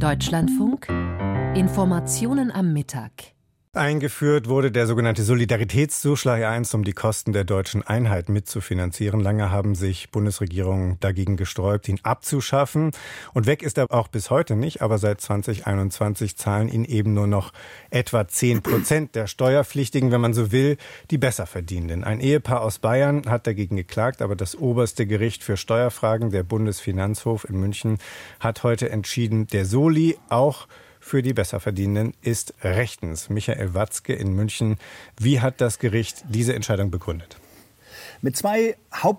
Deutschlandfunk. Informationen am Mittag. Eingeführt wurde der sogenannte Solidaritätszuschlag I, um die Kosten der deutschen Einheit mitzufinanzieren. Lange haben sich Bundesregierungen dagegen gesträubt, ihn abzuschaffen. Und weg ist er auch bis heute nicht. Aber seit 2021 zahlen ihn eben nur noch etwa 10% der Steuerpflichtigen, wenn man so will, die Besserverdienenden. Ein Ehepaar aus Bayern hat dagegen geklagt, aber das oberste Gericht für Steuerfragen, der Bundesfinanzhof in München, hat heute entschieden, der Soli auch für die Besserverdienenden ist rechtens. Michael Watzke in München. Wie hat das Gericht diese Entscheidung begründet? Mit zwei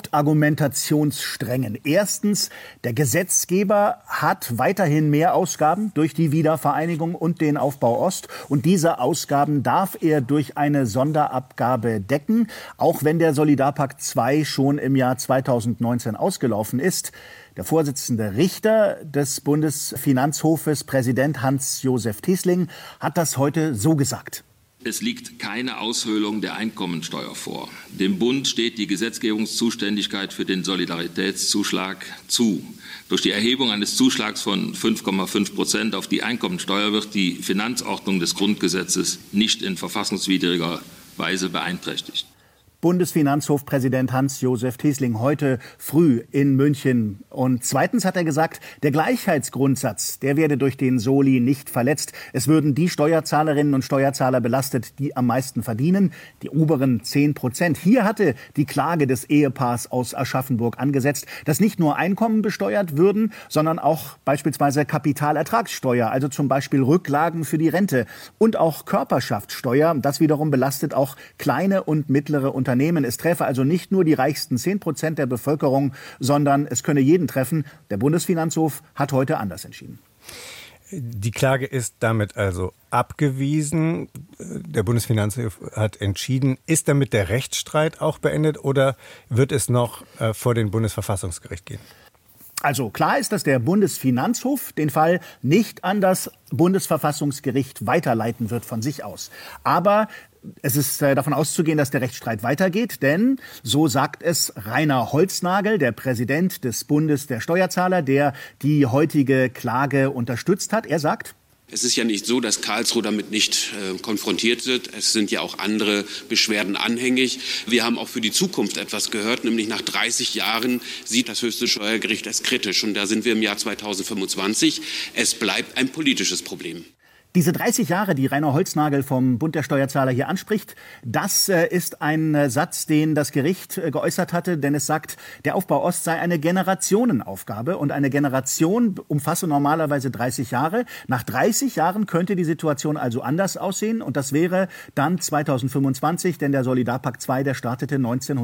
Hauptargumentationssträngen. Erstens, der Gesetzgeber hat weiterhin mehr Ausgaben durch die Wiedervereinigung und den Aufbau Ost. Und diese Ausgaben darf er durch eine Sonderabgabe decken, auch wenn der Solidarpakt II schon im Jahr 2019 ausgelaufen ist. Der Vorsitzende Richter des Bundesfinanzhofes, Präsident Hans-Josef Tiesling, hat das heute so gesagt. Es liegt keine Aushöhlung der Einkommensteuer vor. Dem Bund steht die Gesetzgebungszuständigkeit für den Solidaritätszuschlag zu. Durch die Erhebung eines Zuschlags von 5,5% auf die Einkommensteuer wird die Finanzordnung des Grundgesetzes nicht in verfassungswidriger Weise beeinträchtigt. Bundesfinanzhofpräsident Hans-Josef Tiesling heute früh in München. Und zweitens hat er gesagt, der Gleichheitsgrundsatz, der werde durch den Soli nicht verletzt. Es würden die Steuerzahlerinnen und Steuerzahler belastet, die am meisten verdienen, die oberen 10%. Hier hatte die Klage des Ehepaars aus Aschaffenburg angesetzt, dass nicht nur Einkommen besteuert würden, sondern auch beispielsweise Kapitalertragssteuer, also zum Beispiel Rücklagen für die Rente und auch Körperschaftssteuer. Das wiederum belastet auch kleine und mittlere Unternehmen. Es treffe also nicht nur die reichsten 10% der Bevölkerung, sondern es könne jeden treffen. Der Bundesfinanzhof hat heute anders entschieden. Die Klage ist damit also abgewiesen. Der Bundesfinanzhof hat entschieden. Ist damit der Rechtsstreit auch beendet oder wird es noch vor den Bundesverfassungsgericht gehen? Also klar ist, dass der Bundesfinanzhof den Fall nicht an das Bundesverfassungsgericht weiterleiten wird von sich aus. Aber es ist davon auszugehen, dass der Rechtsstreit weitergeht, denn so sagt es Rainer Holznagel, der Präsident des Bundes der Steuerzahler, der die heutige Klage unterstützt hat. Er sagt: Es ist ja nicht so, dass Karlsruhe damit nicht konfrontiert wird. Es sind ja auch andere Beschwerden anhängig. Wir haben auch für die Zukunft etwas gehört, nämlich nach 30 Jahren sieht das höchste Steuergericht es kritisch. Und da sind wir im Jahr 2025. Es bleibt ein politisches Problem. Diese 30 Jahre, die Rainer Holznagel vom Bund der Steuerzahler hier anspricht, das ist ein Satz, den das Gericht geäußert hatte, denn es sagt, der Aufbau Ost sei eine Generationenaufgabe und eine Generation umfasse normalerweise 30 Jahre. Nach 30 Jahren könnte die Situation also anders aussehen und das wäre dann 2025, denn der Solidarpakt II, der startete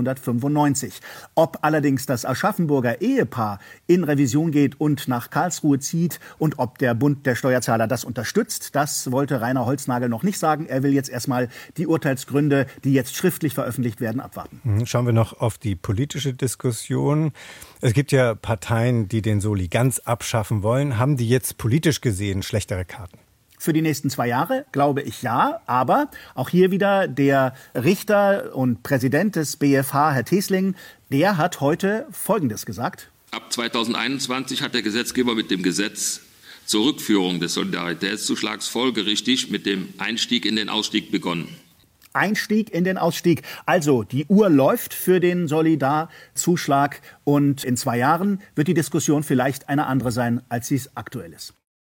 1995. Ob allerdings das Aschaffenburger Ehepaar in Revision geht und nach Karlsruhe zieht und ob der Bund der Steuerzahler das unterstützt, das wollte Rainer Holznagel noch nicht sagen. Er will jetzt erstmal die Urteilsgründe, die jetzt schriftlich veröffentlicht werden, abwarten. Schauen wir noch auf die politische Diskussion. Es gibt ja Parteien, die den Soli ganz abschaffen wollen. Haben die jetzt politisch gesehen schlechtere Karten? Für die nächsten 2 Jahre glaube ich ja, aber auch hier wieder der Richter und Präsident des BfH, Herr Tiesling, der hat heute Folgendes gesagt. Ab 2021 hat der Gesetzgeber mit dem Gesetz zur Rückführung des Solidaritätszuschlags folgerichtig mit dem Einstieg in den Ausstieg begonnen. Einstieg in den Ausstieg. Also die Uhr läuft für den Solidarzuschlag und in 2 Jahren wird die Diskussion vielleicht eine andere sein, als sie es aktuell ist.